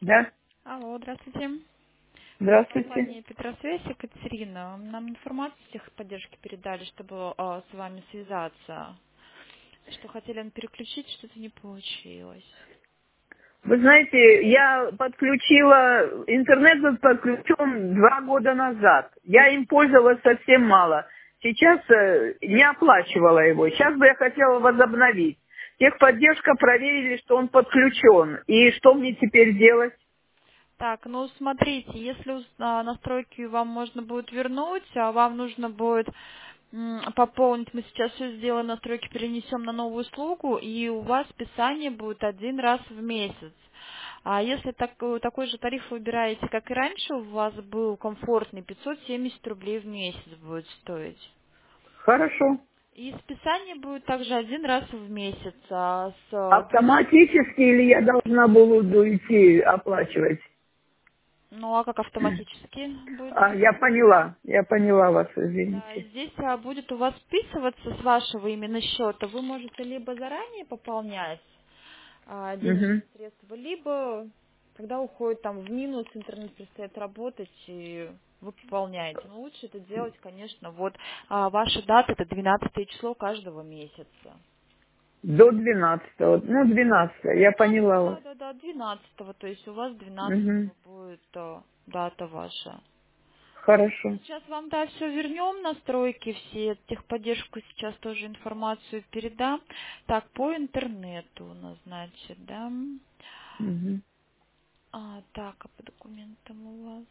Да, Алло, здравствуйте. здравствуйте. Компания Петросвязь, Екатерина. Нам информацию с техподдержки передали, чтобы с вами связаться. Что хотели переключить, что-то не получилось. Вы знаете, я подключила, интернет был подключен 2 года назад. Я им пользовалась совсем мало. Сейчас не оплачивала его. Сейчас бы я хотела возобновить. Техподдержка проверили, что он подключен. И что мне теперь делать? Так, ну смотрите, если настройки вам можно будет вернуть, а вам нужно будет пополнить, мы сейчас все сделаем, настройки перенесем на новую услугу, и у вас списание будет один раз в месяц. А если такой же тариф выбираете, как и раньше, у вас был комфортный, 570 рублей в месяц будет стоить. Хорошо. И списание будет также один раз в месяц. Автоматически или я должна буду идти оплачивать? Ну а как автоматически будет? Я поняла вас, Да, извините. здесь будет у вас списываться с вашего именно счета. Вы можете либо заранее пополнять денежные Угу. средства, либо когда уходит там в минус, интернет перестает работать, и вы пополняете. Но лучше это делать, конечно, вот ваша дата это 12 число каждого месяца. До 12-го. Ну, 12 я Ну, поняла вас. да, 12, то есть у вас Угу. 12 будет дата ваша. Хорошо. Сейчас вам, да, все вернем, настройки все, техподдержку сейчас тоже информацию передам. Так, по интернету у нас, значит, да. Угу. Так, а по документам у вас?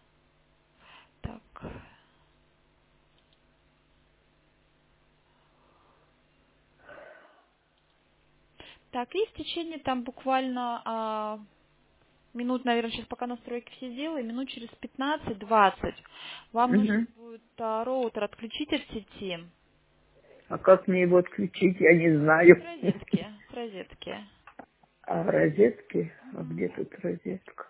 Так. Так, и в течение там буквально минут, наверное, сейчас пока настройки все сделаем, минут через 15-20 вам нужно Угу. будет роутер отключить от сети А как мне его отключить, я не с знаю. розетки, с розетки. А в розетке? А Мгм. где тут розетка?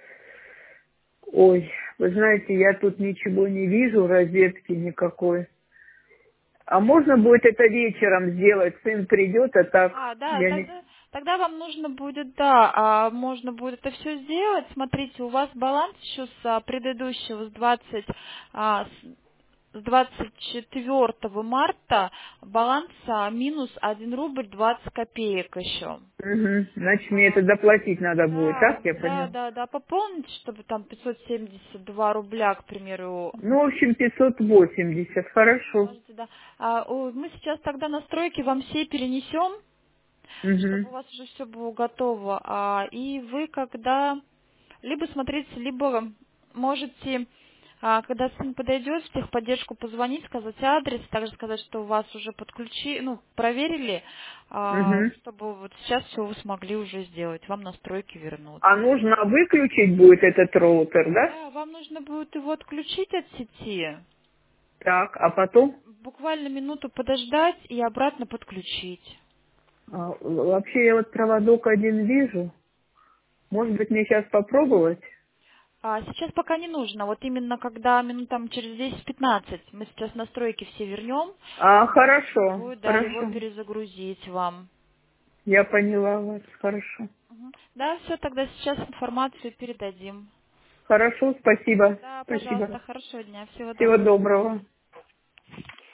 Ой, вы знаете, я тут ничего не вижу, розетки никакой. А можно будет это вечером сделать? Сын придет, а так Да, я не... тогда вам нужно будет, да, можно будет это все сделать. Смотрите, у вас баланс еще с предыдущего, с 24 марта баланс минус 1 рубль 20 копеек еще. Угу. Значит, мне это доплатить надо будет, Да, так я поняла? пополните, чтобы там 572 рубля, к примеру. Ну, в общем, 580, хорошо. Можете, да. Мы сейчас тогда настройки вам все перенесем, Угу. чтобы у вас уже все было готово. И вы когда либо смотрите, либо можете, когда сын подойдет, в техподдержку позвонить, сказать адрес, также сказать, что у вас уже проверили, Угу. чтобы вот сейчас все вы смогли уже сделать, вам настройки вернут. А нужно выключить будет этот роутер, да? Да, вам нужно будет его отключить от сети, Так, а потом? буквально минуту подождать и обратно подключить. Вообще я вот проводок один вижу. Может быть, мне сейчас попробовать? Сейчас пока не нужно. Вот именно когда минут там через 10-15 мы сейчас настройки все вернем, нужно Хорошо, будет, да, его хорошо. перезагрузить вам. Я поняла вас, хорошо. Мгм. Да, все, тогда сейчас информацию передадим. Хорошо, спасибо, Да, спасибо. пожалуйста, хорошего дня, всего Всего доброго. доброго.